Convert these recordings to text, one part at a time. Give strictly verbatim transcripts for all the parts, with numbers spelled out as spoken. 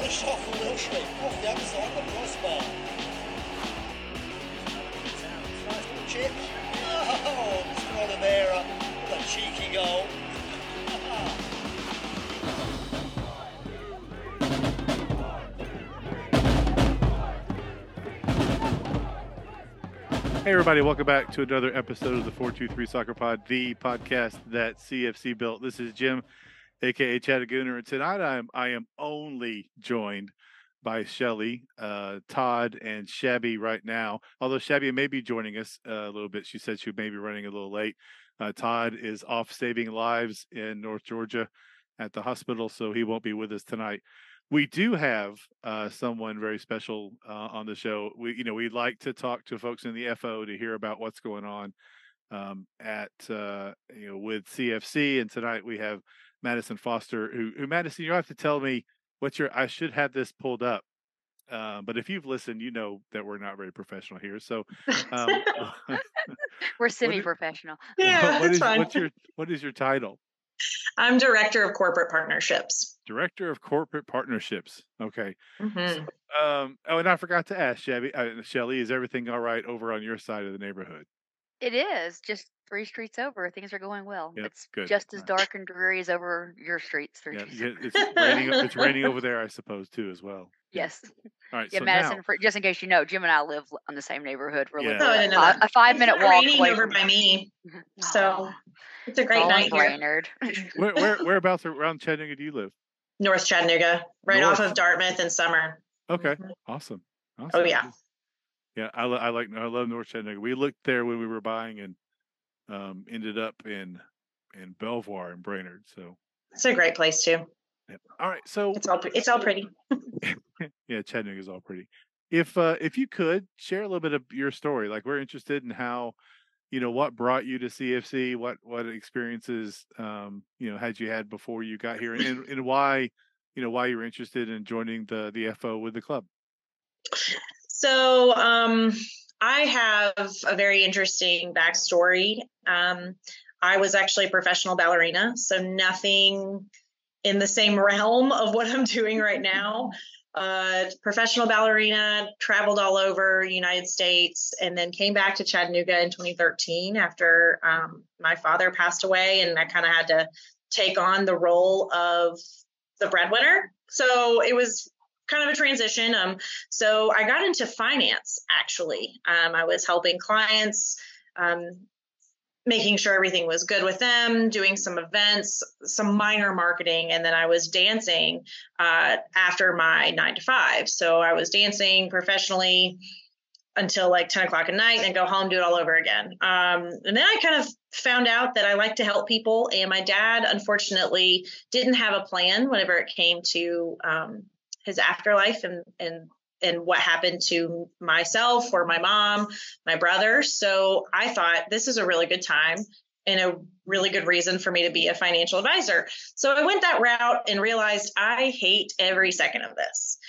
a shot from Wilshere off the outside of the crossbar. Chip. Oh, Stronamera with a cheeky goal. Hey everybody, welcome back to another episode of the four two three Soccer Pod, the podcast that C F C built. This is Jim, aka Chattagooner, and tonight I am I am only joined by Shelly, uh, Todd, and Shabby right now. Although Shabby may be joining us uh, a little bit. She said she may be running a little late. Uh, Todd is off saving lives in North Georgia at the hospital, so he won't be with us tonight. We do have uh, someone very special uh, on the show. We, you know, we'd like to talk to folks in the F O to hear about what's going on um, at, uh, you know, with C F C. And tonight we have Madison Foster, who, who Madison, you have to tell me what your, I should have this pulled up. Uh, but if you've listened, you know that we're not very professional here. So um, we're semi-professional. What, yeah, what, what that's is, fine. What's your, what is your title? I'm Director of Corporate Partnerships. Director of Corporate Partnerships. Okay. Mm-hmm. So, um, oh, and I forgot to ask, Shelly, uh, Shelly, is everything all right over on your side of the neighborhood? It is. Just three streets over. Things are going well. Yep, it's good. just as right. dark and dreary as over your streets. Three yeah, streets. yeah, it's raining. It's raining over there, I suppose, too, as well. Yes. All right. Yeah, so Madison. now, For, just in case you know, Jim and I live on the same neighborhood. We're Yeah. literally Oh, I didn't know a, that. a five-minute It's not walk raining away over from. by me, so it's a great All night here. Brainerd. where, where, whereabouts around Chattanooga do you live? North Chattanooga, right North. off of Dartmouth and Summer. Okay. Mhm. Awesome. awesome. Oh yeah. Yeah, I, I like I love North Chattanooga. We looked there when we were buying and um, ended up in in Belvoir and Brainerd. So It's a great place too. yeah. All right. So It's all it's all pretty. yeah, Chattanooga is all pretty. If uh, if you could share a little bit of your story, like we're interested in how, you know, what brought you to C F C, what what experiences um, you know had you had before you got here, and, and why you know why you were interested in joining the the F O with the club. So um, I have a very interesting backstory. Um, I was actually a professional ballerina, so nothing in the same realm of what I'm doing right now. Uh, professional ballerina, traveled all over the United States, and then came back to Chattanooga in twenty thirteen after um, my father passed away, and I kind of had to take on the role of the breadwinner. So it was kind of a transition. Um, so I got into finance, actually. Um, I was helping clients, um, making sure everything was good with them, doing some events, some minor marketing, and then I was dancing uh, after my nine to five. So I was dancing professionally until like ten o'clock at night and then go home, do it all over again. Um, and then I kind of found out that I like to help people. And my dad, unfortunately, didn't have a plan whenever it came to um, his afterlife and, and and what happened to myself or my mom, my brother. So I thought this is a really good time and a really good reason for me to be a financial advisor. So I went that route and realized I hate every second of this.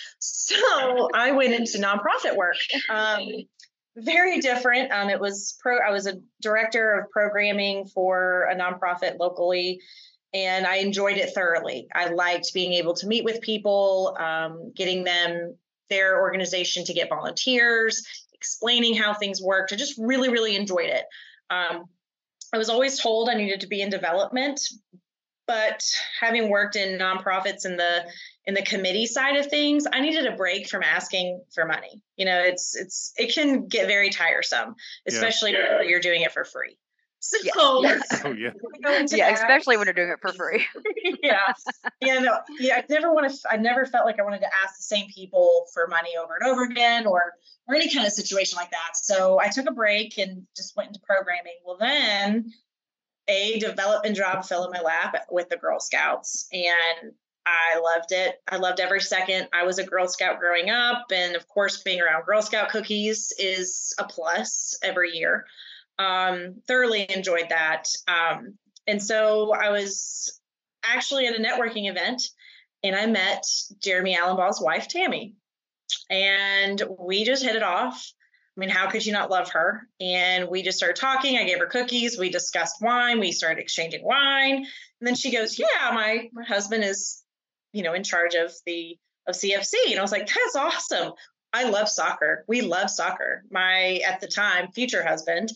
So I went into nonprofit work. Um, very different. Um, it was pro. I was a director of programming for a nonprofit locally, and I enjoyed it thoroughly. I liked being able to meet with people, um, getting them their organization to get volunteers, explaining how things worked. I just really, really enjoyed it. Um, I was always told I needed to be in development, but having worked in nonprofits in the in the committee side of things, I needed a break from asking for money. You know, it's it's it can get very tiresome, especially yeah. when you're doing it for free. So yes. Oh yeah, yeah, especially when you're doing it for free. yeah, yeah, no, yeah. I never want to. I never felt like I wanted to ask the same people for money over and over again, or or any kind of situation like that. So I took a break and just went into programming. Well, then a development job fell in my lap with the Girl Scouts, and I loved it. I loved every second. I was a Girl Scout growing up, and of course, being around Girl Scout cookies is a plus every year. Um, thoroughly enjoyed that. Um, and so I was actually at a networking event and I met Jeremy Allenbaugh's wife, Tammy, and we just hit it off. I mean, how could you not love her? And we just started talking. I gave her cookies. We discussed wine. We started exchanging wine. And then she goes, yeah, my, my husband is, you know, in charge of the of C F C. And I was like, that's awesome. I love soccer. We love soccer. My, at the time, future husband,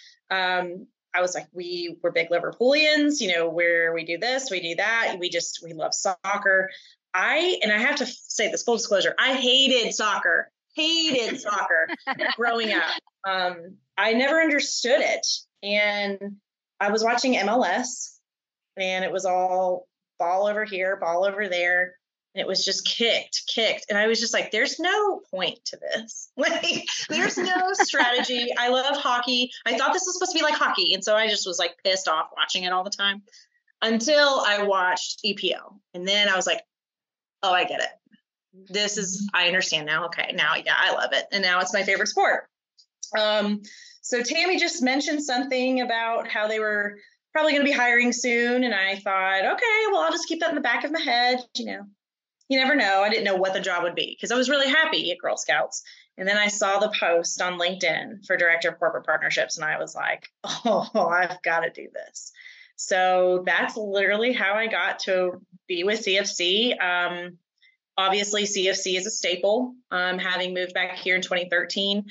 um, I was like, we were big Liverpoolians, you know, where we do this, we do that. We just, we love soccer. I, and I have to say this, full disclosure, I hated soccer, hated soccer growing up. Um, I never understood it. And I was watching M L S and it was all ball over here, ball over there. And it was just kicked, kicked. And I was just like, there's no point to this. Like, there's no strategy. I love hockey. I thought this was supposed to be like hockey. And so I just was like pissed off watching it all the time until I watched E P L. And then I was like, oh, I get it. This is, I understand now. Okay. Now, yeah, I love it. And now it's my favorite sport. Um, so Tammy just mentioned something about how they were probably going to be hiring soon. And I thought, okay, well, I'll just keep that in the back of my head, you know. You never know. I didn't know what the job would be because I was really happy at Girl Scouts. And then I saw the post on LinkedIn for Director of Corporate Partnerships. And I was like, oh, I've got to do this. So that's literally how I got to be with C F C. Um, obviously, C F C is a staple. Um, having moved back here in twenty thirteen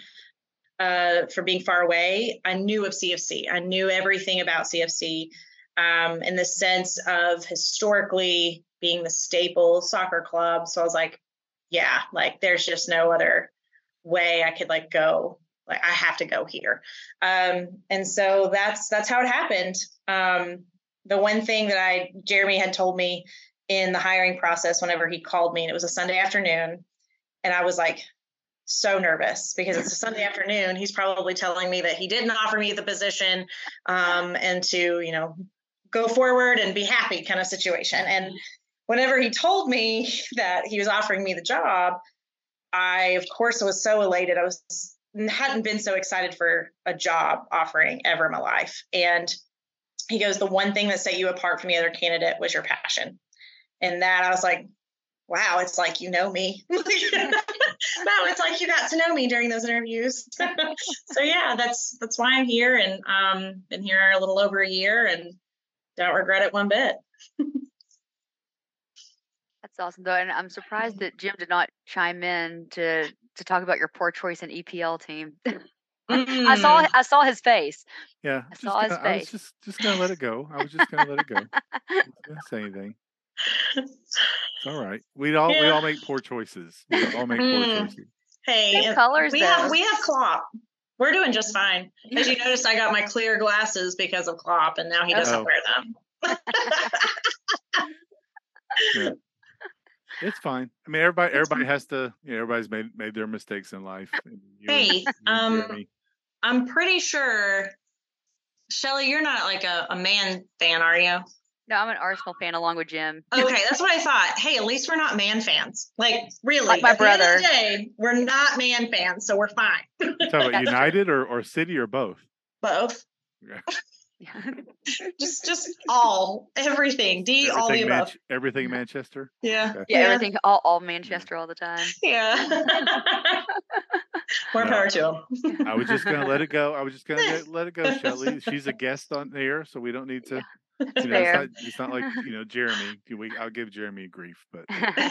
uh, for being far away, I knew of C F C. I knew everything about C F C um, in the sense of historically being the staple soccer club. So I was like, yeah, like there's just no other way I could like go. Like I have to go here. Um, and so that's, that's how it happened. Um, the one thing that I, Jeremy had told me in the hiring process, whenever he called me, and it was a Sunday afternoon, and I was like, so nervous because it's a Sunday afternoon. He's probably telling me that he didn't offer me the position um, and to, you know, go forward and be happy kind of situation. And whenever he told me that he was offering me the job, I, of course, was so elated. I was hadn't been so excited for a job offering ever in my life. And he goes, the one thing that set you apart from the other candidate was your passion. And that I was like, wow, it's like, you know me. No, it's like you got to know me during those interviews. So yeah, that's that's why I'm here, and um been here a little over a year and don't regret it one bit. That's awesome, though, and I'm surprised that Jim did not chime in to to talk about your poor choice in E P L team. I saw I saw his face. Yeah, I just saw his gonna, I was face. just just gonna let it go. I was just gonna let it go. I wasn't gonna say anything. It's all right. We all we Yeah. all make poor choices. We all make poor Mm. choices. Hey, Same if- colors, we though. have we have Klopp. We're doing just fine. As you noticed, I got my clear glasses because of Klopp, and now he doesn't Oh. wear them. Yeah. It's fine. I mean, everybody everybody has to. You know, everybody's made made their mistakes in life. And you and- Hey, you and um, Jeremy. I'm pretty sure, Shelly, you're not like a, a man fan, are you? No, I'm an Arsenal fan along with Jim. Okay, that's what I thought. Hey, at least we're not man fans. Like, really, Like my at the end of brother. the day, we're not man fans, so we're fine. You talking about That's United or, or City or both? Both, Yeah. just just all, everything. D, all the Everything, above. Manch- everything Manchester. Yeah, Okay. yeah, everything, all, all Manchester all the time. Yeah. More No. power to them. I was just gonna let it go. I was just gonna get, let it go, Shelly. She's a guest on here, so we don't need to. That's You know, it's fair. not, it's not like you know Jeremy. We, I'll give Jeremy grief, but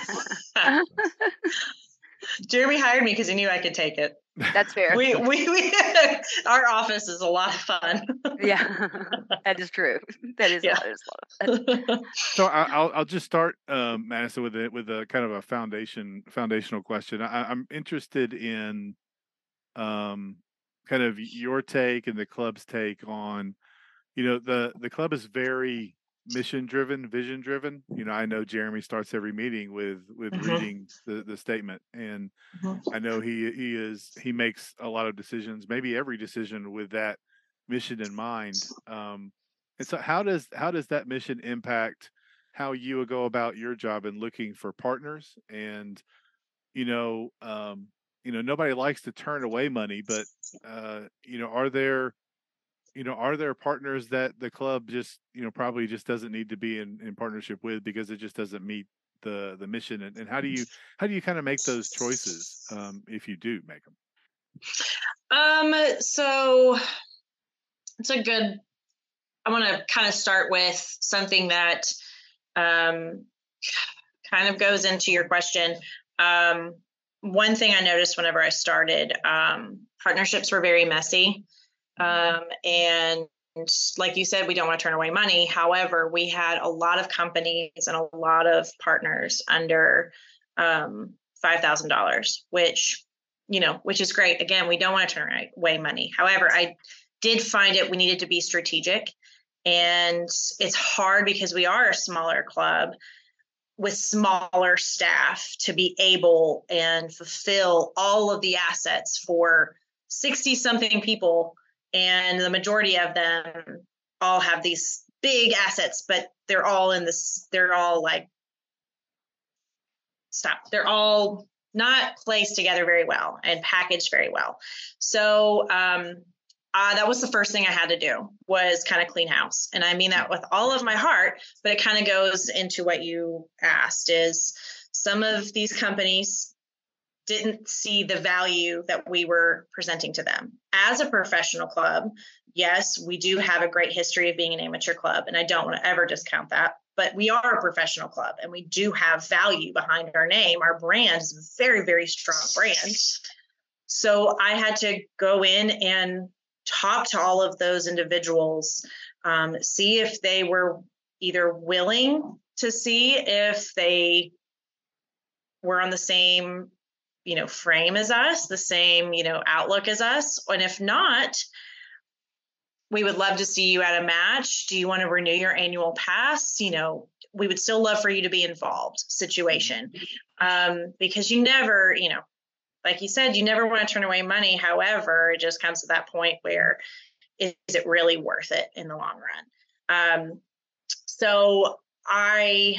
Jeremy hired me because he knew I could take it. That's fair. We, we, we our office is a lot of fun. Yeah, that is true. That is, Yeah. that is a lot of fun. so I, I'll I'll just start, um, Madison, with it with a kind of a foundation foundational question. I, I'm interested in, um, kind of your take and the club's take on, you know, the the club is very mission driven, vision driven. You know, I know Jeremy starts every meeting with with Mhm. reading the the statement, and Mhm. I know he he is he makes a lot of decisions, maybe every decision with that mission in mind. Um, and so, how does how does that mission impact how you go about your job and looking for partners? And you know, um, you know, nobody likes to turn away money, but uh, you know, are there you know, are there partners that the club just, you know, probably just doesn't need to be in, in partnership with because it just doesn't meet the the mission? And, and how do you how do you kind of make those choices, um, if you do make them? Um, so it's a good, I want to kind of start with something that, um, kind of goes into your question. Um, one thing I noticed whenever I started, um, partnerships were very messy. Um, and like you said, we don't want to turn away money. However, we had a lot of companies and a lot of partners under um, five thousand dollars, which, you know, which is great. Again, we don't want to turn away money. However, I did find it, we needed to be strategic, and it's hard because we are a smaller club with smaller staff to be able and fulfill all of the assets for sixty something people. And the majority of them all have these big assets, but they're all in this, they're all like, stop. They're all not placed together very well and packaged very well. So um, uh, that was the first thing I had to do, was kind of clean house. And I mean that with all of my heart, but it kind of goes into what you asked, is some of these companies didn't see the value that we were presenting to them. As a professional club, yes, we do have a great history of being an amateur club, and I don't want to ever discount that, but we are a professional club and we do have value behind our name. Our brand is a very, very strong brand. So I had to go in and talk to all of those individuals, um, see if they were either willing to see if they were on the same, you know, frame as us, the same, you know, outlook as us. And if not, we would love to see you at a match. Do you want to renew your annual pass? You know, we would still love for you to be involved situation. Um, because you never, you know, like you said, you never want to turn away money. However, it just comes to that point where is, is it really worth it in the long run? Um, so I,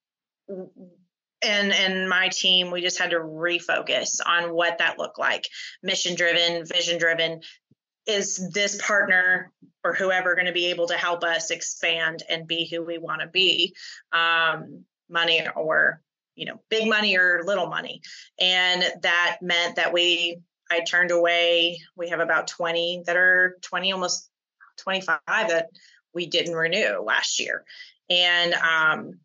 and and my team, we just had to refocus on what that looked like. Mission driven, vision driven. Is this partner or whoever going to be able to help us expand and be who we want to be? Um, money or, you know, big money or little money. And that meant that we, I turned away, we have about twenty that are twenty, almost twenty-five that we didn't renew last year. And, um,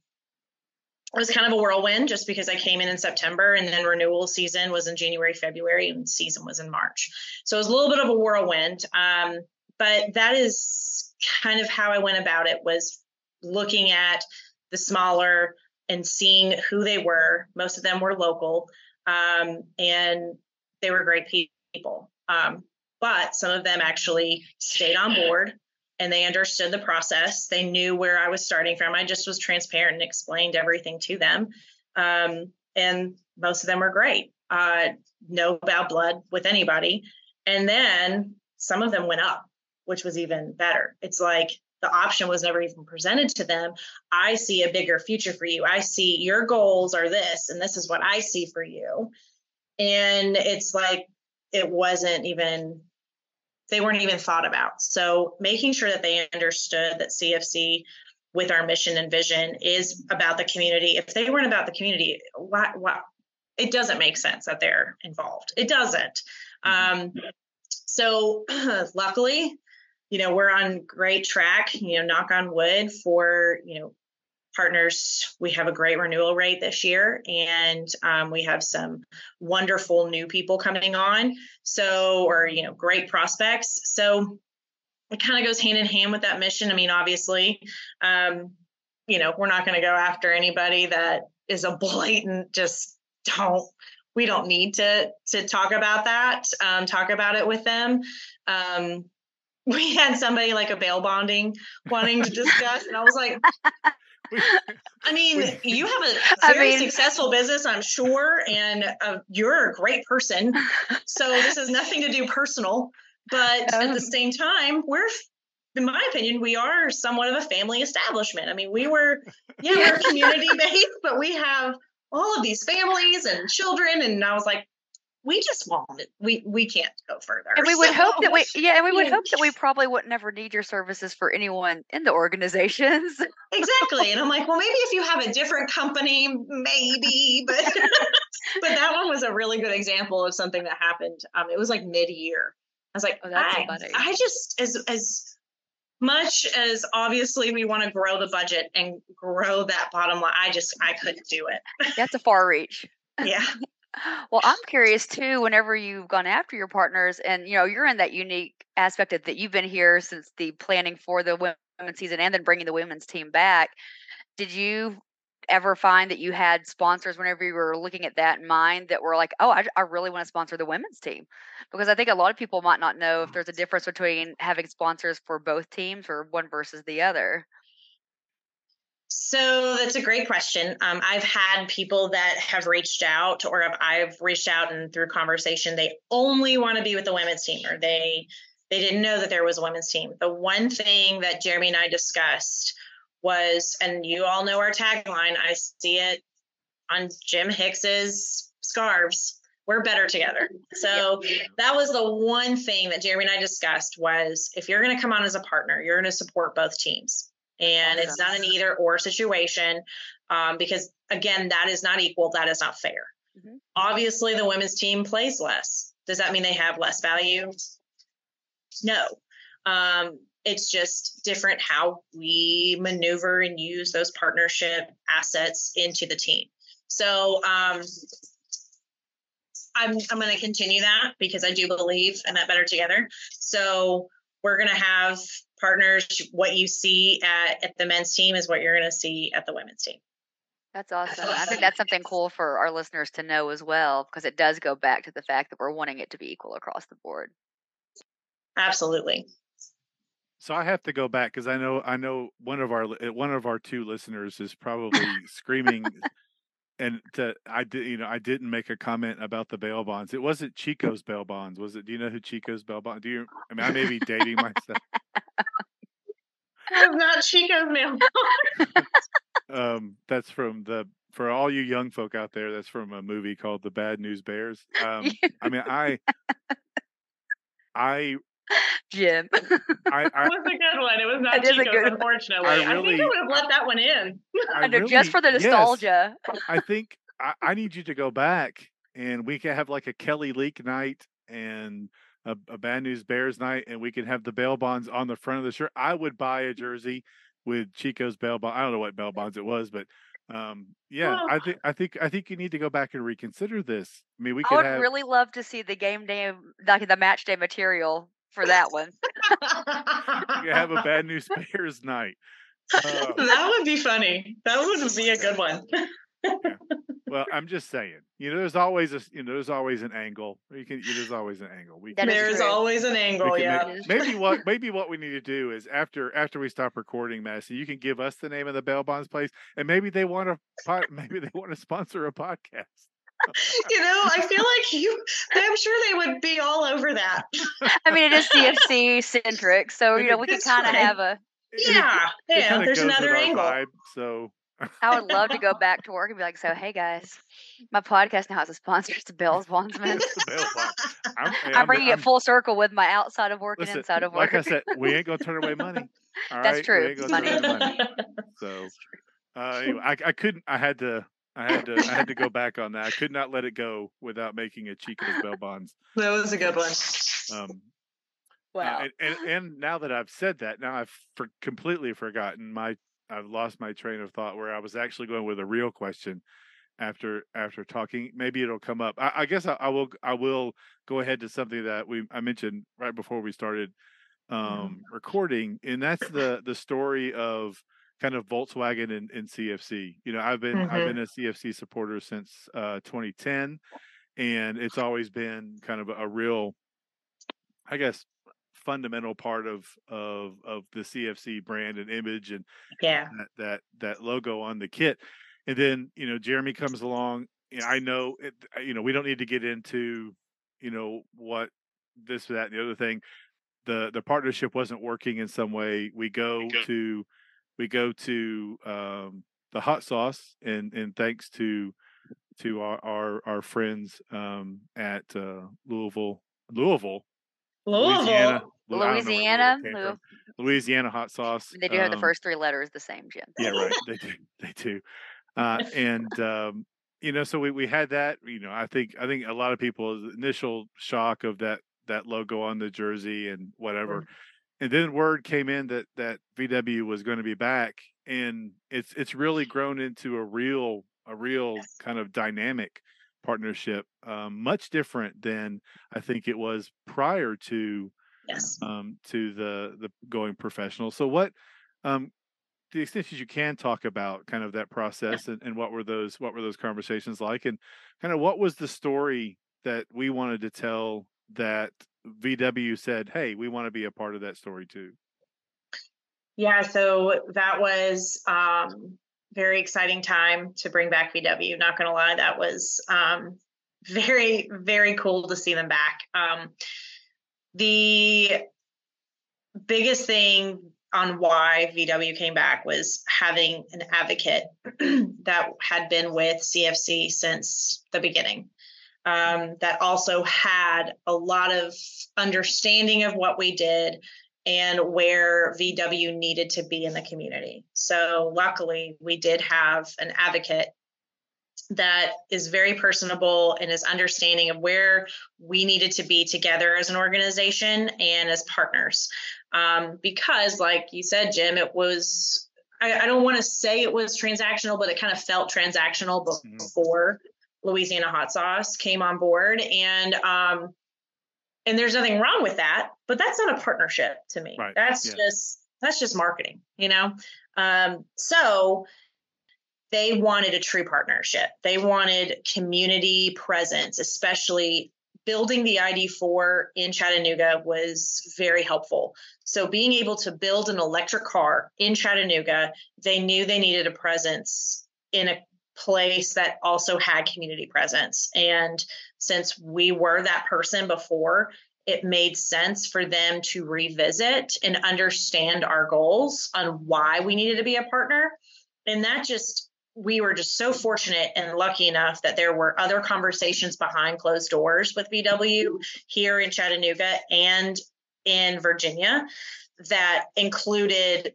it was kind of a whirlwind just because I came in in September, and then renewal season was in January, February, and season was in March. So it was a little bit of a whirlwind. Um, but that is kind of how I went about it, was looking at the smaller and seeing who they were. Most of them were local, um, and they were great people. Um, but some of them actually stayed on board, and they understood the process. They knew where I was starting from. I just was transparent and explained everything to them. Um, and most of them were great. Uh, no bad blood with anybody. And then some of them went up, which was even better. It's like the option was never even presented to them. I see a bigger future for you. I see your goals are this, and this is what I see for you. And it's like, it wasn't even, they weren't even thought about. So making sure that they understood that C F C, with our mission and vision, is about the community. If they weren't about the community, why, why, it doesn't make sense that they're involved. It doesn't. Um, so luckily, you know, we're on great track, you know, knock on wood, for, you know, partners. We have a great renewal rate this year, and um, we have some wonderful new people coming on. So, or, you know, great prospects. So it kind of goes hand in hand with that mission. I mean, obviously, um, you know, we're not going to go after anybody that is a blatant, just don't, we don't need to, to talk about that, um, talk about it with them. Um, we had somebody like a bail bonding wanting to discuss, and I was like, I mean, you have a very I mean, successful business, I'm sure, and uh, you're a great person. So this has nothing to do personal, but um, at the same time, we're, in my opinion, we are somewhat of a family establishment. I mean, we were, yeah, we're community based, but we have all of these families and children. And I was like, we just won't. We we can't go further. And we would so, hope that we yeah, and we would yeah. hope that we probably would never need your services for anyone in the organizations. Exactly. And I'm like, well, maybe if you have a different company, maybe, but but that one was a really good example of something that happened. Um, it was like mid-year. I was like, oh, that's I, I just as as much as obviously we want to grow the budget and grow that bottom line, I just, I couldn't do it. That's a far reach. Yeah. Well, I'm curious too, whenever you've gone after your partners and, you know, you're in that unique aspect of that you've been here since the planning for the women's season and then bringing the women's team back. Did you ever find that you had sponsors whenever you were looking at that in mind that were like, oh, I, I really want to sponsor the women's team? Because I think a lot of people might not know if there's a difference between having sponsors for both teams or one versus the other. So that's a great question. Um, I've had people that have reached out, or I've, I've reached out and through conversation, they only want to be with the women's team, or they they didn't know that there was a women's team. The one thing that Jeremy and I discussed was, and you all know our tagline, I see it on Jim Hicks's scarves, we're better together. So that was the one thing that Jeremy and I discussed was, if you're going to come on as a partner, you're going to support both teams. And it's not an either or situation, um, because, again, that is not equal. That is not fair. Mm-hmm. Obviously, the women's team plays less. Does that mean they have less value? No. Um, it's just different how we maneuver and use those partnership assets into the team. So um, I'm, I'm going to continue that because I do believe in that better together. So we're going to have partners. What you see at, at the men's team is what you're going to see at the women's team. That's awesome. I think that's something cool for our listeners to know as well, because it does go back to the fact that we're wanting it to be equal across the board. Absolutely. So I have to go back because I know I know one of our one of our two listeners is probably screaming, and to I did you know I didn't make a comment about the bail bonds. It wasn't Chico's bail bonds, was it? Do you know who Chico's bail bonds? Do you? I mean, I may be dating myself. It's not Chico's bail bonds. um, that's from the for all you young folk out there. That's from a movie called The Bad News Bears. Um, I mean, I I. Jim. I, I, it was a good one. It was not it Chico's, good unfortunately. I, I, really, think I would have let that one in. I know, really, just for the nostalgia. Yes, I think I, I need you to go back and we can have like a Kelly Leak night and a, a Bad News Bears night, and we can have the bail bonds on the front of the shirt. I would buy a jersey with Chico's bail bond. I don't know what bail bonds it was, but um, yeah, Oh. I think I think I think you need to go back and reconsider this. I mean, we I could would have really love to see the game day, like the match day material for that one. we could have a Bad News Bears night. Uh, that would be funny. That would be a good one. yeah. Well, I'm just saying, you know, there's always a, you know, there's always an angle. You can, there's always an angle. We That can, is There's true. always an angle, we can yeah. make- maybe what, maybe what we need to do is after, after we stop recording, Madison, you can give us the name of the bail bonds place, and maybe they want to, maybe they want to sponsor a podcast. You know, I feel like you, I'm sure they would be all over that. I mean, it is C F C centric, so you know we can It's kind of fine. have a. Yeah, It yeah, kinda there's goes with another our angle. vibe, so I would love to go back to work and be like, so hey guys, my podcast now has a sponsor. It's Bill's Bondsman. it's the bail bond. I'm, hey, I'm bringing I'm- it full circle with my outside of work listen, and inside of work. like I said, we ain't gonna turn away money. All That's right? true. We ain't gonna turn Money. away money. So, uh, anyway, I, I couldn't. I had to. I had to. I had to go back on that. I could not let it go without making a Chico's bail bonds. That was a good one. Um, Wow. uh, and, and and now that I've said that, now I've for, completely forgotten my. I've lost my train of thought where I was actually going with a real question. After after talking, maybe it'll come up. I, I guess I, I will. I will go ahead to something that we I mentioned right before we started um, recording, and that's the the story of kind of Volkswagen and, and C F C. You know, I've been I've Mhm. been a C F C supporter since uh, twenty ten, and it's always been kind of a, a real, I guess, fundamental part of of of the C F C brand and image and Yeah. that that that logo on the kit. And then you know Jeremy comes along. And I know it, you know we don't need to get into you know what this that and the other thing. The the partnership wasn't working in some way. We go to we go to um, the hot sauce, and and thanks to to our our, our friends um, at uh, Louisville, Louisville, Louisiana, Louisville. Lu- I don't know where Louisiana, Louisville came Louis- from. Louisiana hot sauce. They do have the um, first three letters the same, Jim. Yeah, right. They do. They do. Uh, and um, you know, so we, we had that. You know, I think I think a lot of people's initial shock of that that logo on the jersey and whatever. and then word came in that that V W was going to be back, and it's it's really grown into a real a real Yes. kind of dynamic partnership, um, much different than I think it was prior to Yes. um, to the the going professional. So what, um, to the extent that you can talk about kind of that process, and, and what were those what were those conversations like, and kind of what was the story that we wanted to tell that V W said, hey, we want to be a part of that story too. Yeah, so that was um very exciting time to bring back V W. Not gonna lie, that was um very, very cool to see them back. Um the biggest thing on why V W came back was having an advocate that had been with C F C since the beginning. Um, that also had a lot of understanding of what we did and where V W needed to be in the community. So luckily, we did have an advocate that is very personable and is understanding of where we needed to be together as an organization and as partners. Um, because like you said, Jim, it was, I, I don't want to say it was transactional, but it kind of felt transactional before mm-hmm. Louisiana Hot Sauce came on board. And, um, and there's nothing wrong with that, but that's not a partnership to me. Right. That's yeah. just, that's just marketing, you know? Um, so they wanted a true partnership. They wanted community presence, especially building the I D four in Chattanooga was very helpful. So being able to build an electric car in Chattanooga, they knew they needed a presence in a place that also had community presence. And since we were that person before, it made sense for them to revisit and understand our goals on why we needed to be a partner. And that just, we were just so fortunate and lucky enough that there were other conversations behind closed doors with V W here in Chattanooga and in Virginia that included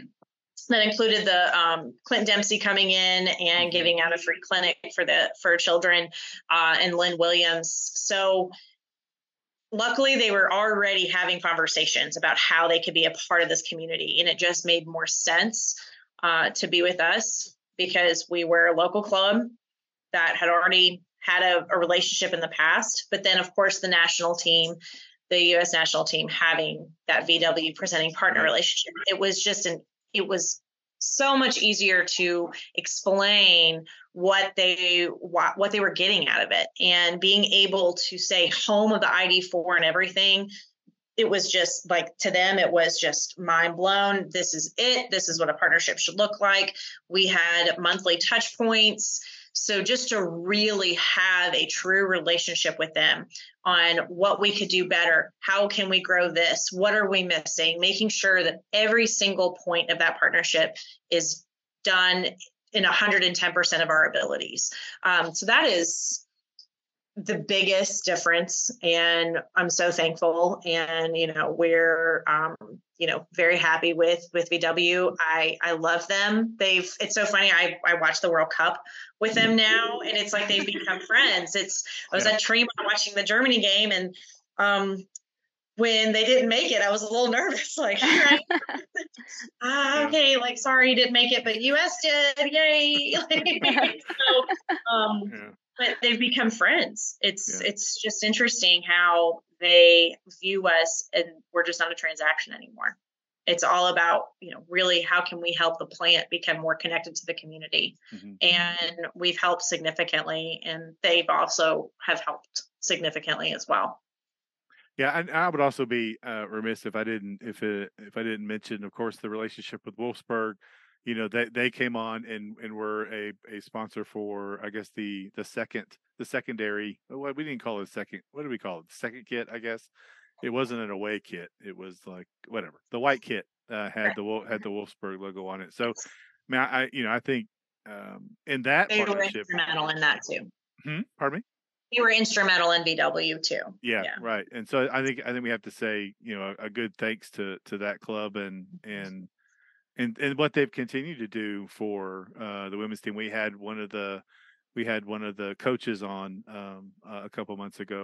that included the um, Clinton Dempsey coming in and giving out a free clinic for the for children uh, and Lynn Williams. So luckily, they were already having conversations about how they could be a part of this community, and it just made more sense uh, to be with us because we were a local club that had already had a, a relationship in the past. But then, of course, the national team, the U S national team, having that V W presenting partner relationship, it was just an, it was so much easier to explain what they what, what they were getting out of it, and being able to say home of the I D four and everything. It was just like, to them, it was just mind blown. This is it. This is what a partnership should look like. We had monthly touch points. So just to really have a true relationship with them on what we could do better. How can we grow this? What are we missing? Making sure that every single point of that partnership is done in one hundred ten percent of our abilities. Um, so that is the biggest difference. And I'm so thankful. And, you know, we're, um, you know, very happy with, with V W. I, I love them. They've, it's so funny. I, I watch the World Cup with them now, and it's like they've become friends. It's, I was yeah. at Tremont watching the Germany game, and, um, when they didn't make it, I was a little nervous, like, right? ah, okay, like, sorry, you didn't make it, but U S did, yay. so, um, yeah. But they've become friends. It's yeah. it's just interesting how they view us, and we're just not a transaction anymore. It's all about, you know, really how can we help the plant become more connected to the community? Mm-hmm. And we've helped significantly, and they've also have helped significantly as well. Yeah, and I would also be uh, remiss if I didn't if it, if I didn't mention, of course, the relationship with Wolfsburg. You know, they they came on and, and were a, a sponsor for, I guess, the the second the secondary. What we didn't call it a second. What did we call it? The second kit, I guess. It wasn't an away kit. It was like whatever. The white kit uh, had the had the Wolfsburg logo on it. So, I mean, I, I you know I think um, in that they partnership, were instrumental in that too. Hmm? Pardon me. You were instrumental in V W too. Yeah, yeah, right. And so I think I think we have to say, you know, a, a good thanks to to that club and and and and what they've continued to do for uh, the women's team. We had one of the we had one of the coaches on um, uh, a couple months ago,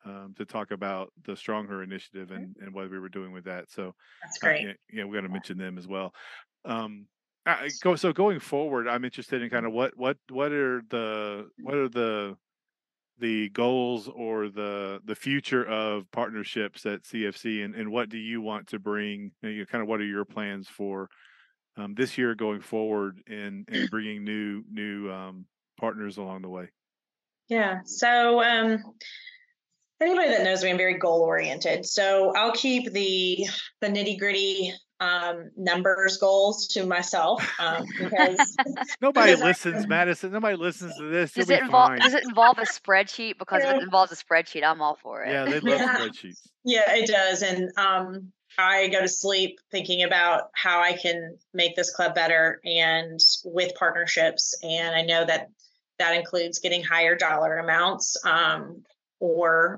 um, to talk about the Strong Her initiative and, and what we were doing with that. So That's uh, great. yeah, yeah, we got to mention them as well. Um, I, go so going forward, I'm interested in kind of what what what are the what are the the goals or the the future of partnerships at C F C, and, and what do you want to bring? You know, kind of what are your plans for um, this year going forward in in bringing new new um, partners along the way? Yeah. So um, anybody that knows me, I'm very goal oriented. So I'll keep the the nitty gritty um, numbers goals to myself um, because Nobody because I, listens, Madison. Nobody listens to this. You'll Does be it involve fine. does it involve a spreadsheet? Because if Yeah. it involves a spreadsheet, I'm all for it. Yeah, they love Yeah. spreadsheets. Yeah, it does. And um, I go to sleep thinking about how I can make this club better and with partnerships. And I know that that includes getting higher dollar amounts um, or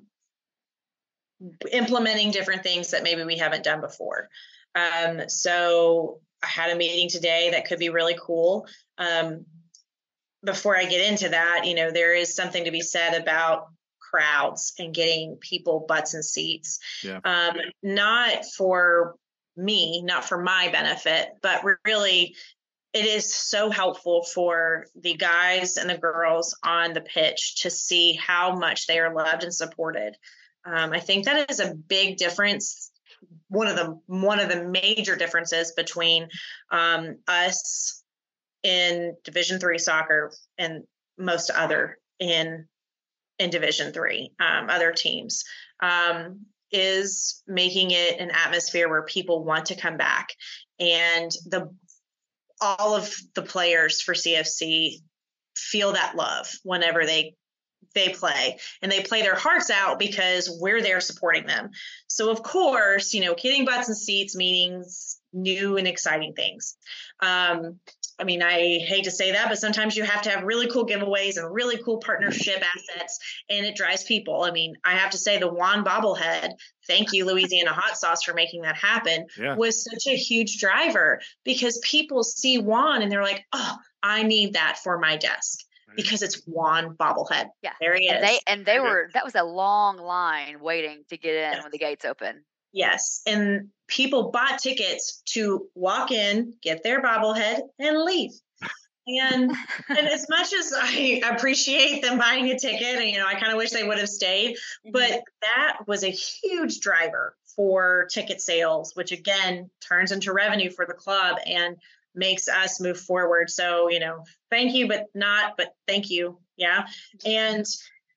implementing different things that maybe we haven't done before. Um, so I had a meeting today that could be really cool. Um, before I get into that, you know, there is something to be said about crowds and getting people butts and seats. Yeah. Um, not for me, not for my benefit, but really it is so helpful for the guys and the girls on the pitch to see how much they are loved and supported. Um, I think that is a big difference. One of the one of the major differences between um, us in Division three soccer and most other in in Division three, um, other teams, um, is making it an atmosphere where people want to come back, and the all of the players for C F C feel that love whenever they they play, and they play their hearts out because we're there supporting them. So of course, you know, getting butts and seats means new and exciting things. Um, I mean, I hate to say that, but sometimes you have to have really cool giveaways and really cool partnership assets, and it drives people. I mean, I have to say the Juan bobblehead, thank you, Louisiana Hot Sauce, for making that happen, Yeah. was such a huge driver because people see Juan and they're like, oh, I need that for my desk because it's Juan bobblehead. Yeah. There he And is. they and they Yeah. were that was a long line waiting to get in Yes. when the gates open. Yes. And people bought tickets to walk in, get their bobblehead, and leave. And and as much as I appreciate them buying a ticket, and you know, I kind of wish they would have stayed, but that was a huge driver for ticket sales, which again turns into revenue for the club and makes us move forward. So, you know, thank you, but not, but thank you. Yeah. And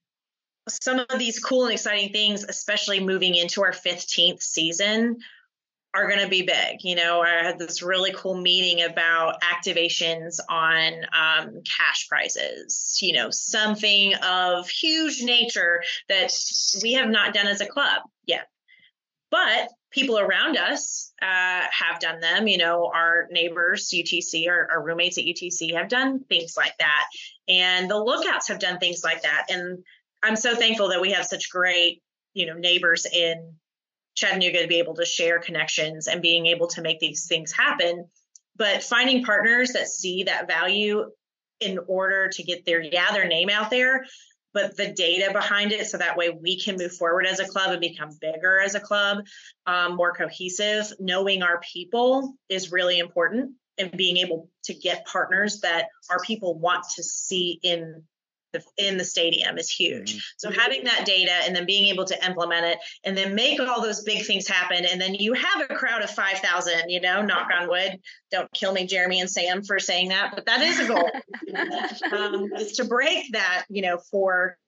some of these cool and exciting things, especially moving into our fifteenth season, are going to be big. You know, I had this really cool meeting about activations on um, cash prizes, you know, something of huge nature that we have not done as a club yet. But people around us uh, have done them. You know, our neighbors, U T C, our, our roommates at U T C have done things like that. And the Lookouts have done things like that. And I'm so thankful that we have such great, you know, neighbors in Chattanooga to be able to share connections and being able to make these things happen. But finding partners that see that value in order to get their, yeah, their name out there, but the data behind it, so that way we can move forward as a club and become bigger as a club, um, more cohesive. Knowing our people is really important, and being able to get partners that our people want to see in the in the stadium is huge. Mm-hmm. So having that data and then being able to implement it and then make all those big things happen, and then you have a crowd of five thousand, you know, knock on wood. Don't kill me, Jeremy and Sam, for saying that, but that is a goal. um, is to break that, you know, for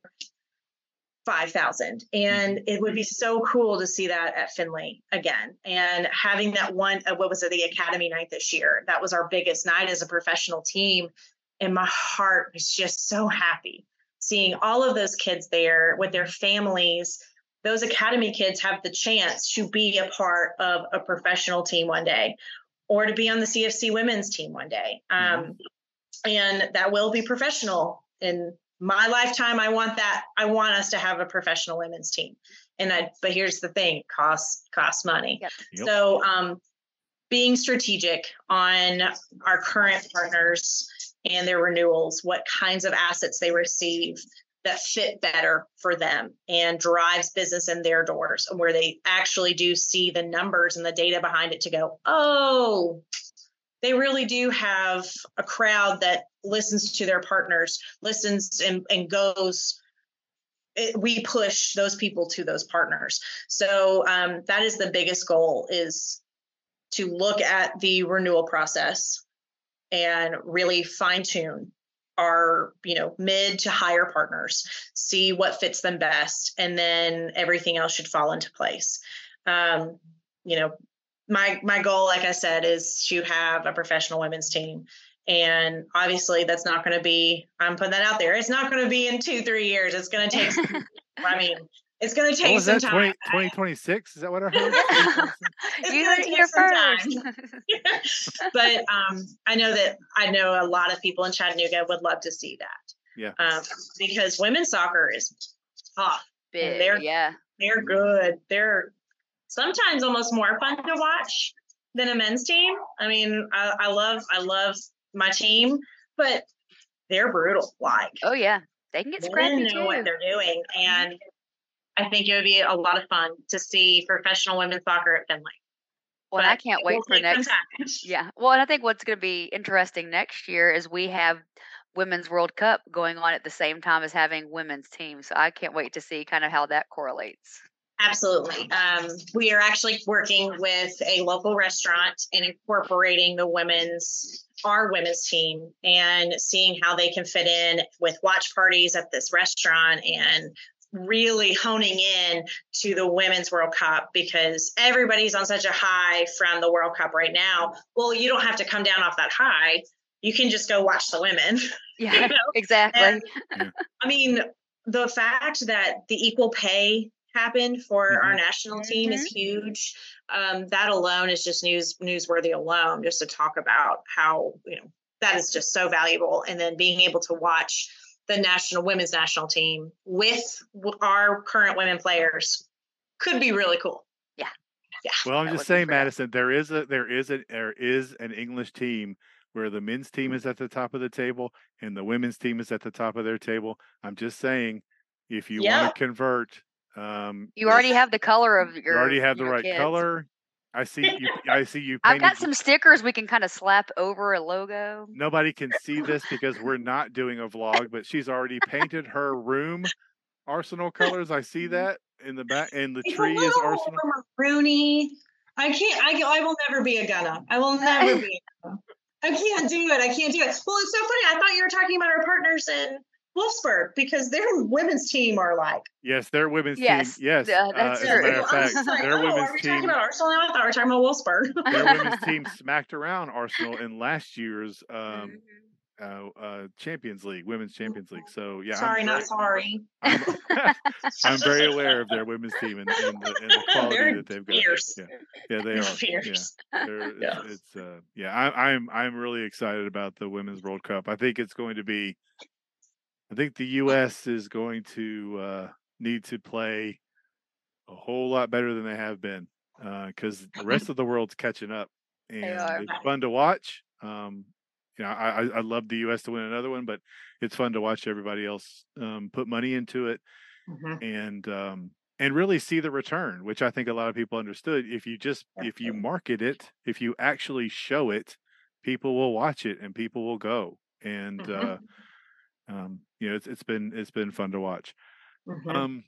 five thousand. And it would be so cool to see that at Finley again. And having that one, uh, what was it, the Academy night this year? That was our biggest night as a professional team. And my heart was just so happy seeing all of those kids there with their families. Those Academy kids have the chance to be a part of a professional team one day, or to be on the C F C women's team one day. Um, and that will be professional. In my lifetime, I want that. I want us to have a professional women's team. And I, but here's the thing, costs, costs money. Yep. Yep. So um, being strategic on our current partners and their renewals, what kinds of assets they receive, that fit better for them and drives business in their doors, and where they actually do see the numbers and the data behind it to go, oh, they really do have a crowd that listens to their partners, listens and, and goes. It, we push those people to those partners. So um, that is the biggest goal, is to look at the renewal process and really fine tune our, you know, mid to higher partners, see what fits them best, and then everything else should fall into place. Um, you know, my my goal, like I said, is to have a professional women's team. And obviously that's not going to be, I'm putting that out there, it's not going to be in two, three years. It's going to take, some, I mean, it's going to take was some that, time. twenty twenty-six? Is that what I heard? You heard it here first. But um, I know that I know a lot of people in Chattanooga would love to see that. Yeah. Um, because women's soccer is tough. Big, they're, yeah. They're good. They're sometimes almost more fun to watch than a men's team. I mean, I, I love, I love my team, but they're brutal. Like, oh yeah, they can get scrappy women know too. what they're doing, and I think it would be a lot of fun to see professional women's soccer at Finley. Well, I can't wait for next. Yeah. Well, and I think what's going to be interesting next year is we have Women's World Cup going on at the same time as having women's teams. So I can't wait to see kind of how that correlates. Absolutely. Um, we are actually working with a local restaurant and incorporating the women's, our women's team, and seeing how they can fit in with watch parties at this restaurant, and really honing in to the Women's World Cup, because everybody's on such a high from the World Cup right now. Well, you don't have to come down off that high. You can just go watch the women. Yeah, you know? exactly. And, I mean, the fact that the equal pay happened for mm-hmm. our national team mm-hmm. is huge. Um, that alone is just news newsworthy alone, just to talk about how, you know, that is just so valuable. And then being able to watch the national women's national team with our current women players could be really cool. Yeah. Yeah. Well, I'm just saying, Madison, there is a, there is a, there is an English team where the men's team is at the top of the table and the women's team is at the top of their table. I'm just saying, if you yeah. want to convert, um, you already have the color of your, you already have the right kids. color. I see you. I see you. I've got some stickers we can kind of slap over a logo. Nobody can see this because we're not doing a vlog, but she's already painted her room Arsenal colors. I see that in the back, and the it's tree is Arsenal. Rooney. I can't. I, I will never be a gunner. I will never be. A gunner. I can't do it. I can't do it. Well, it's so funny. I thought you were talking about our partners in Wolfsburg, because their women's team are like. Yes, their women's yes. team. Yes, uh, that's uh, true. As a matter of fact, like, their oh, women's are we team. Talking about Arsenal now? I thought we were talking about Wolfsburg. Their women's team smacked around Arsenal in last year's um, mm-hmm. uh, uh, Champions League, Women's Champions League. So yeah, sorry, I'm not very, sorry. I'm, I'm very aware of their women's team and, and, the, and the quality They're that they've got. fierce. Yeah, yeah, they are. Fierce. Yeah, They're, yeah. It's, it's uh, yeah. I, I'm I'm really excited about the Women's World Cup. I think it's going to be. I think the U S is going to uh, need to play a whole lot better than they have been, because uh, the rest of the world's catching up, and it's fun to watch. Um, you know, I I love the U S to win another one, but it's fun to watch everybody else um, put money into it, mm-hmm. and um, and really see the return, which I think a lot of people understood. If you just if you market it, if you actually show it, people will watch it and people will go. And mm-hmm. uh, um, you know, it's it's been it's been fun to watch. Mm-hmm. Um,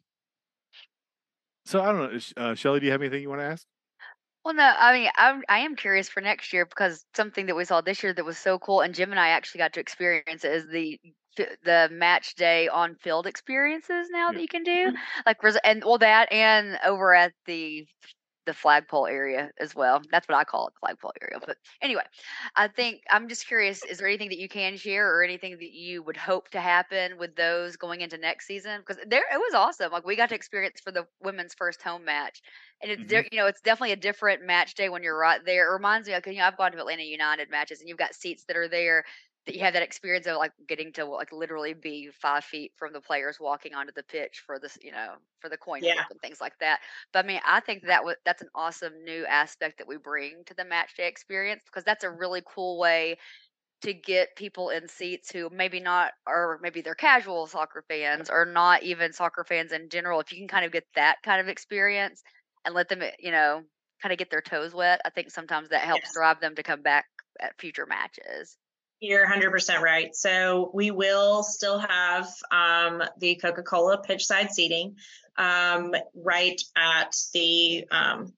so I don't know, uh, Shelly, do you have anything you want to ask? Well, no, I mean, I'm, I am curious for next year, because something that we saw this year that was so cool, and Jim and I actually got to experience it, is the the match day on field experiences now yeah. that you can do, like, and well, that and over at the the flagpole area as well. That's what I call it, the flagpole area. But anyway, I think I'm just curious, is there anything that you can share or anything that you would hope to happen with those going into next season? Because there, it was awesome. Like, we got to experience for the women's first home match. And it's, mm-hmm. you know, it's definitely a different match day when you're right there. It reminds me, like, you know, I've gone to Atlanta United matches, and you've got seats that are there that you have that experience of, like, getting to, like, literally be five feet from the players walking onto the pitch for this, you know, for the coin flip yeah. and things like that. But I mean, I think that was, that's an awesome new aspect that we bring to the match day experience, because that's a really cool way to get people in seats who maybe not, or maybe they're casual soccer fans or not even soccer fans in general. If you can kind of get that kind of experience and let them, you know, kind of get their toes wet, I think sometimes that helps Yes. drive them to come back at future matches. You're one hundred percent right. So we will still have um, the Coca-Cola pitch side seating um, right at the um,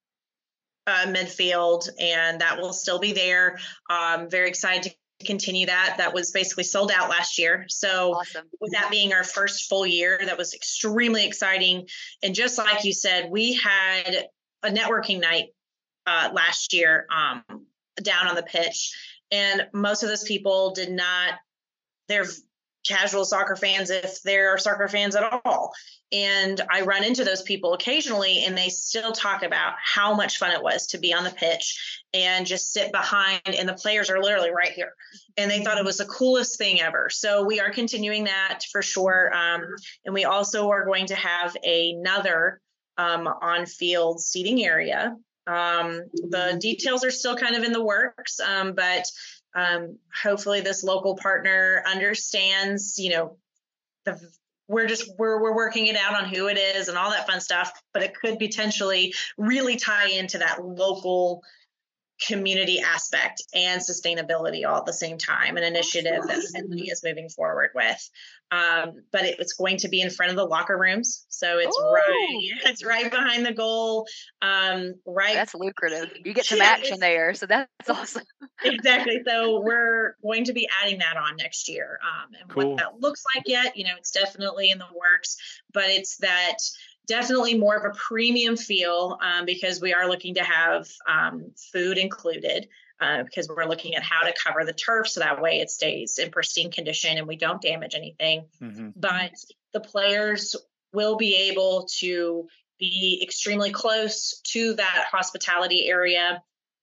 uh, midfield, and that will still be there. Um, very excited to continue that. That was basically sold out last year. So Awesome. with that being our first full year, that was extremely exciting. And just like you said, we had a networking night uh, last year um, down on the pitch. And most of those people did not, they're casual soccer fans if they're soccer fans at all. And I run into those people occasionally, and they still talk about how much fun it was to be on the pitch and just sit behind, and the players are literally right here. And they thought it was the coolest thing ever. So we are continuing that for sure. Um, and we also are going to have another um, on-field seating area. Um, the details are still kind of in the works, um, but um, hopefully this local partner understands, you know, the, we're just, we're, we're working it out on who it is and all that fun stuff, but it could potentially really tie into that local community aspect and sustainability all at the same time, an initiative that Finley is moving forward with. Um, but it, it's going to be in front of the locker rooms. So it's Ooh. right, it's right behind the goal. Um, right. That's lucrative. You get some Yeah, action it's- there. So that's awesome. Exactly. So we're going to be adding that on next year. Um, and Cool. what that looks like yet, you know, it's definitely in the works, but it's that definitely more of a premium feel um, because we are looking to have um, food included uh, because we're looking at how to cover the turf so that way it stays in pristine condition and we don't damage anything. Mm-hmm. But the players will be able to be extremely close to that hospitality area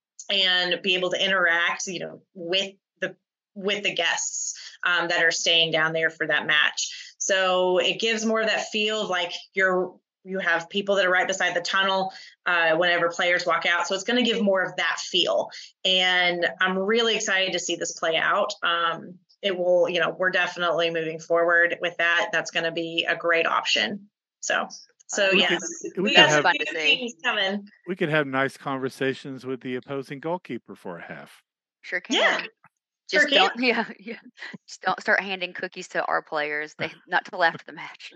and be able to interact, you know, with the with the guests um, that are staying down there for that match. So it gives more of that feel of like you're you have people that are right beside the tunnel uh, whenever players walk out. So it's going to give more of that feel. And I'm really excited to see this play out. Um, it will, you know, we're definitely moving forward with that. That's going to be a great option. So, so We yes, could- we we could got have- some Fun to good see. things coming. We could have nice conversations with the opposing goalkeeper for a half. Sure can. Yeah. Just Sure can. don't, yeah, yeah. Just don't start handing cookies to our players. They not till after the match.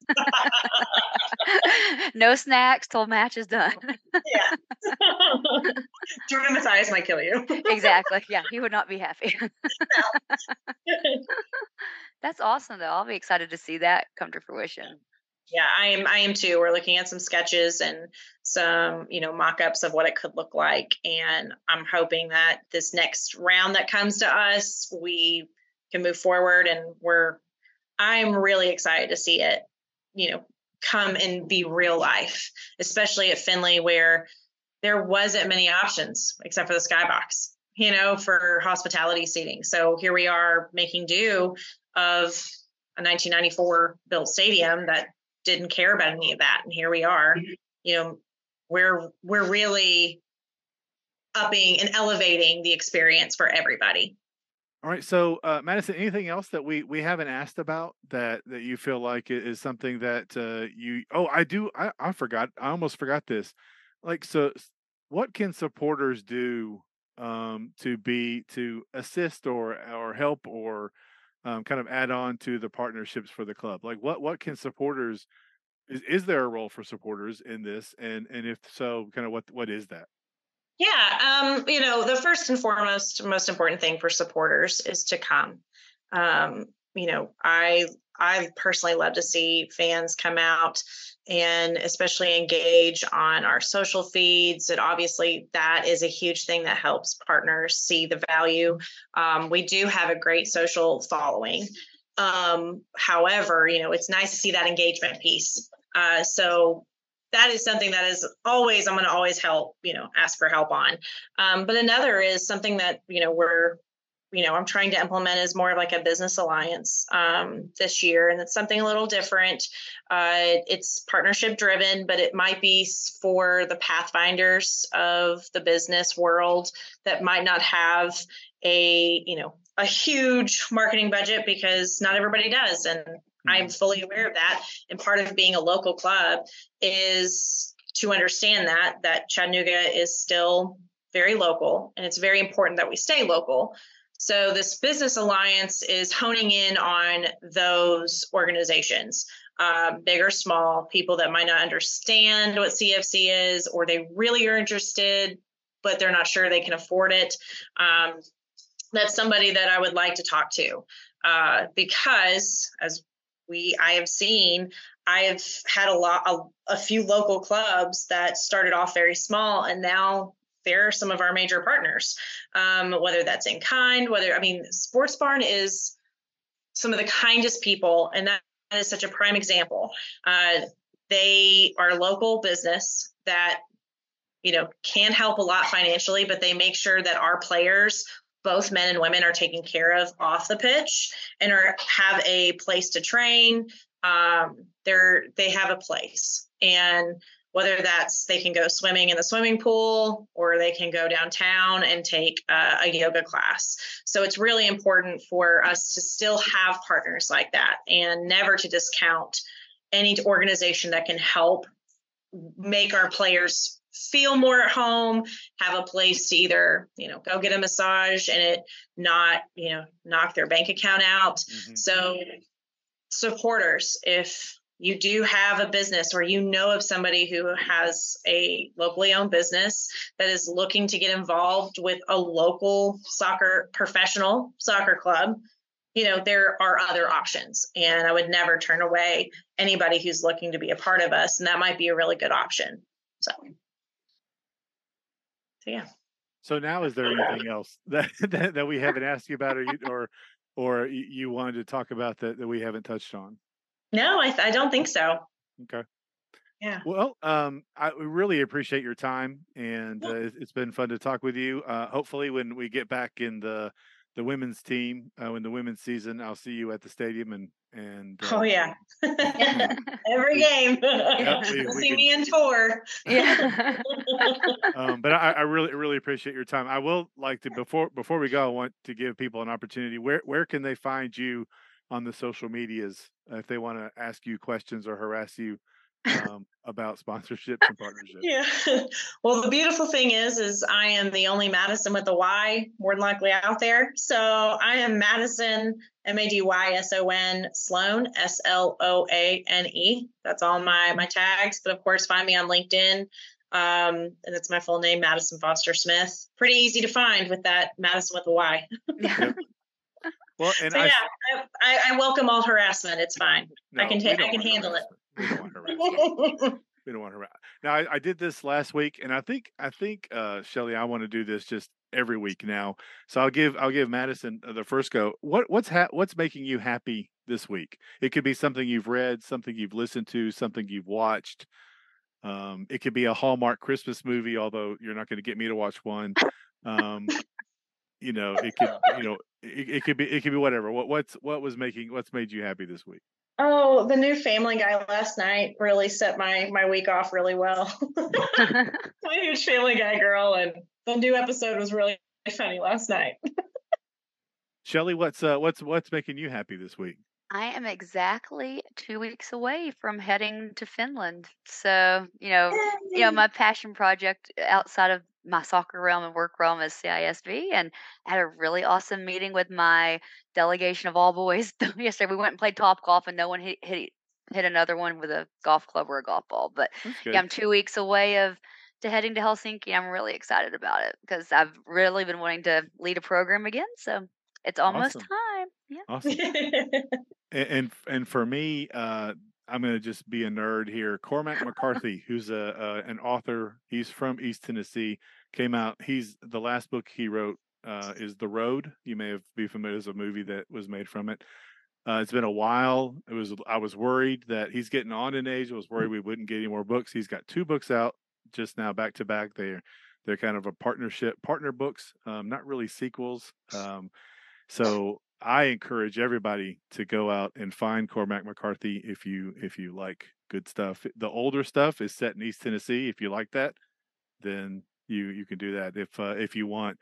No snacks till match is done. Yeah. Jordan Matthias might kill you. Exactly. Yeah, he would not be happy. That's awesome, though. I'll be excited to see that come to fruition. Yeah, I am. I am too. We're looking at some sketches and some, you know, mock-ups of what it could look like, and I'm hoping that this next round that comes to us, we can move forward. And we're, I'm really excited to see it, you know, come and be real life, especially at Finley, where there wasn't many options except for the skybox, you know, for hospitality seating. So here we are making do of a nineteen ninety-four built stadium that didn't care about any of that. And here we are, you know, we're, we're really upping and elevating the experience for everybody. All right. So, uh, Madison, anything else that we, we haven't asked about that, that you feel like i- is something that uh, you, oh, I do. I, I forgot. I almost forgot this. Like, so s- what can supporters do um, to be, to assist or, or help or um, kind of add on to the partnerships for the club? Like what, what can supporters, is, is there a role for supporters in this? And, and if so, kind of what, what is that? Yeah, um, you know, the first and foremost, most important thing for supporters is to come. Um, you know, I I personally love to see fans come out and especially engage on our social feeds. And obviously, that is a huge thing that helps partners see the value. Um, we do have a great social following. Um, however, you know, it's nice to see that engagement piece. Uh, so that is something that is always, I'm going to always help, you know, ask for help on. Um, but another is something that, you know, we're, you know, I'm trying to implement is more of like a business alliance um, this year. And it's something a little different. Uh, it's partnership driven, but it might be for the pathfinders of the business world that might not have a, you know, a huge marketing budget, because not everybody does. And mm-hmm. I'm fully aware of that. And part of being a local club is to understand that, that Chattanooga is still very local, and it's very important that we stay local. So this business alliance is honing in on those organizations, uh, big or small, people that might not understand what C F C is, or they really are interested, but they're not sure they can afford it. Um, that's somebody that I would like to talk to, uh, because as we, I have seen, I have had a lot, a, a few local clubs that started off very small, and now they're some of our major partners, um, whether that's in kind, whether, I mean, Sports Barn is some of the kindest people, and that is such a prime example. Uh, they are a local business that, you know, can help a lot financially, but they make sure that our players, both men and women, are taken care of off the pitch and are have a place to train. Um, they're they have a place, and whether that's they can go swimming in the swimming pool, or they can go downtown and take uh, a yoga class. So it's really important for us to still have partners like that, and never to discount any organization that can help make our players feel more at home, have a place to either, you know, go get a massage and it not, you know, knock their bank account out. Mm-hmm. So supporters, if you do have a business, or you know of somebody who has a locally owned business that is looking to get involved with a local soccer, professional soccer club, you know, there are other options, and I would never turn away anybody who's looking to be a part of us. And that might be a really good option. So, so yeah. So now, is there anything else that, that, that we haven't asked you about, or you, or, or you wanted to talk about that, that we haven't touched on? No, I, I don't think so. Okay. Yeah. Well, um, I really appreciate your time, and uh, it's been fun to talk with you. Uh, hopefully, when we get back in the the women's team, uh, in the women's season, I'll see you at the stadium, and and uh, oh yeah, every game. Yep, we, we see can, me in four. Yeah. um, but I, I really really appreciate your time. I will like to before before we go, I want to give people an opportunity. Where where can they find you on the social medias uh, if they want to ask you questions or harass you um, about sponsorships and partnerships? Yeah. Well, the beautiful thing is, is I am the only Madison with a Y more than likely out there. So I am Madison, M A D Y S O N, Sloane, S L O A N E. That's all my, my tags. But of course, find me on LinkedIn. Um, and it's my full name, Madison Foster Smith. Pretty easy to find with that Madison with a Y. Yep. Well, and so I, yeah, I, I welcome all harassment. It's fine. No, I can ta- I can handle it. We don't want harassment. We don't want harassment. Now, I, I did this last week, and I think I think uh, Shelly, I want to do this just every week now. So I'll give I'll give Madison the first go. What what's ha- what's making you happy this week? It could be something you've read, something you've listened to, something you've watched. Um, it could be a Hallmark Christmas movie, although you're not going to get me to watch one. Um, you know, it could, you know, it, it could be, it could be whatever. What, what's, what was making, what's made you happy this week? Oh, the new Family Guy last night really set my, my week off really well. I'm a huge Family Guy girl, and the new episode was really funny last night. Shelly, what's, uh, what's, what's making you happy this week? I am exactly two weeks away from heading to Finland. So, you know, you know, my passion project outside of my soccer realm and work realm is C I S B, and I had a really awesome meeting with my delegation of all boys yesterday. We went and played top golf, and no one hit hit, hit another one with a golf club or a golf ball. But yeah, I'm two weeks away of to heading to Helsinki. I'm really excited about it because I've really been wanting to lead a program again. So it's almost Awesome. time. Yeah. Awesome. and, and and for me, uh, I'm going to just be a nerd here. Cormac McCarthy, who's a, a an author, he's from East Tennessee, came out. He's the last book he wrote uh, is The Road. You may have be familiar with a movie that was made from it. Uh, it's been a while. It was I was worried that he's getting on in age. I was worried we wouldn't get any more books. He's got two books out just now, back to back. They're they're kind of a partnership, partner books, um, not really sequels. Um, so I encourage everybody to go out and find Cormac McCarthy if you if you like good stuff. The older stuff is set in East Tennessee. If you like that, then you you can do that. If uh, if you want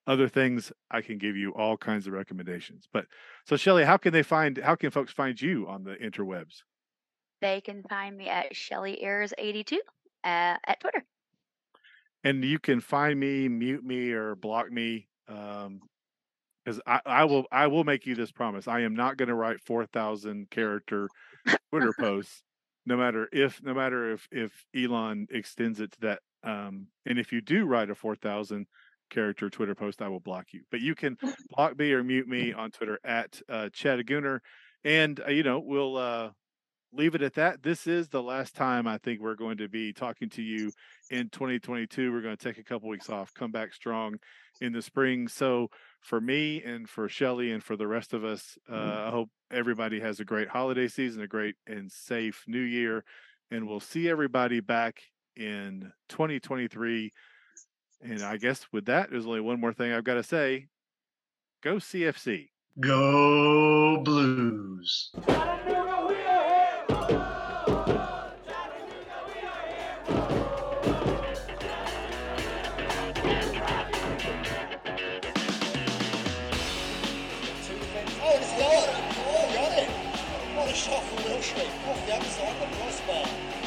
other things, I can give you all kinds of recommendations. But so Shelly, how can they find, how can folks find you on the interwebs? They can find me at Shelly Ayers eighty-two uh, at Twitter. And you can find me, mute me, or block me. Um, because I, I will I will make you this promise. I am not going to write four thousand character Twitter posts, no matter if no matter if if Elon extends it to that. Um, and if you do write a four thousand character Twitter post, I will block you. But you can block me or mute me on Twitter at uh, Chattagooner, and uh, you know we'll uh, leave it at that. This is the last time I think we're going to be talking to you in twenty twenty-two. We're going to take a couple weeks off, come back strong in the spring. So for me and for Shelly and for the rest of us, uh, I hope everybody has a great holiday season, a great and safe new year. And we'll see everybody back in twenty twenty-three. And I guess with that, there's only one more thing I've got to say. Go C F C. Go Blues. Oh, it's gone. Oh, got it. What a shot from Wilshere. Off the outside of the crossbar.